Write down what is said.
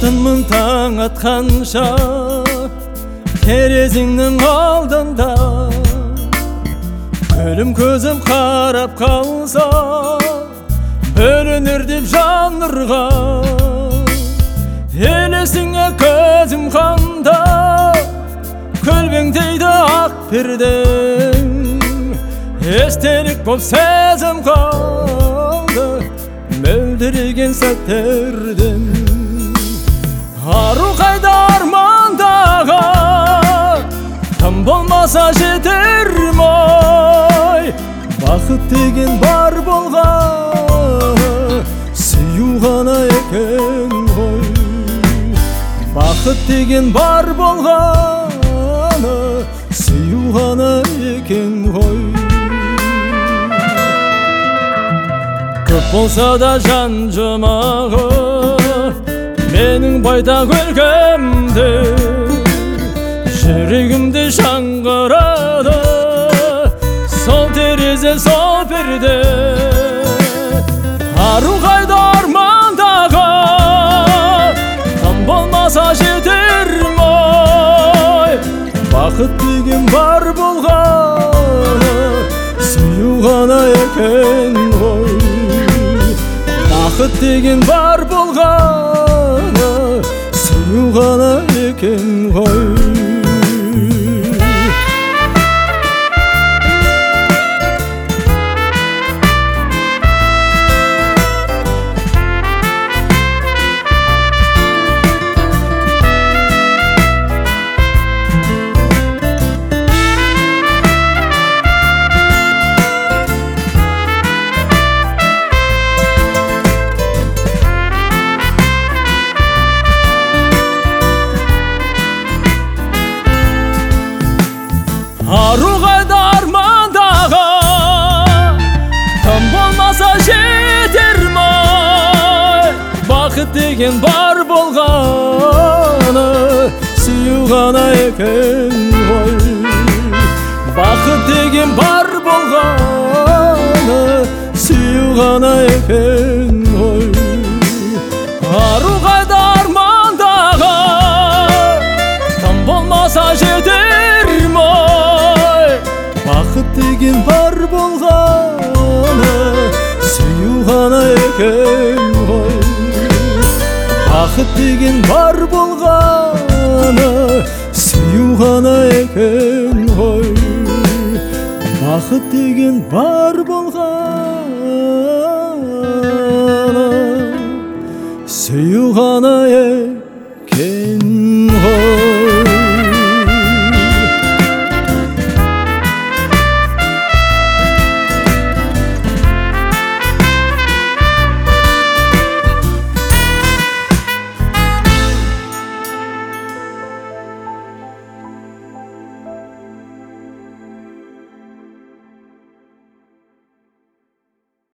Жанымын таң атқанша терезеңнің алдында өлім көзім қарап қалса бөлінер деп жан нұрға елесіңе көзім қанда көлбеңдейді ақ пердең естелік боп сезім қалды мөлдіреген сәттерден ару қайда армандаға тым болмаса жетер ой бақыт деген бар болған сүю ғана екен ғой бақыт деген бар болғаны сүю ғана екен ғой көп болса да жан жұмағы менің байтақ өлкемде жүрегімде жаңғырады сол терезе сол перде ару қайда армандаға тым болмаса жетер ой бақыт деген бар болғаны сүю ғана екен ғой бақыт деген бар болғаны сүю ғана екен ғой ару қайда армандаға тым болмаса жетер ой бақыт деген бар болғаны сүю ғана екен ғой бақыт деген бар болғаны сүю ғана екен ғой ару қайда армандаға тым болмаса жетер бақыт деген бар болғаны сүю ғана екен ғой бақыт деген бар болғаны сүю ғана екен ғой бақыт деген бар болғаны сүю ғана